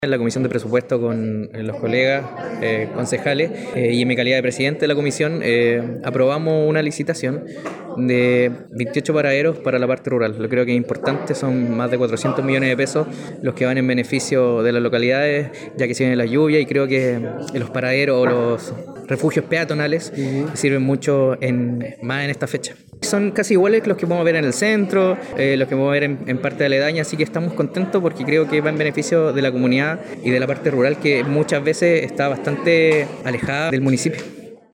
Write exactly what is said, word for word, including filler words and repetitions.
En la comisión de presupuesto con eh, los colegas eh, concejales eh, y en mi calidad de presidente de la comisión eh, aprobamos una licitación de veintiocho paraderos para la parte rural. Lo creo que es importante, son más de cuatrocientos millones de pesos los que van en beneficio de las localidades, ya que se viene la lluvia, y creo que los paraderos o los refugios peatonales uh-huh. sirven mucho en, más en esta fecha. Son casi iguales que los que podemos ver en el centro, eh, los que podemos ver en, en parte aledaña, así que estamos contentos porque creo que va en beneficio de la comunidad y de la parte rural, que muchas veces está bastante alejada del municipio.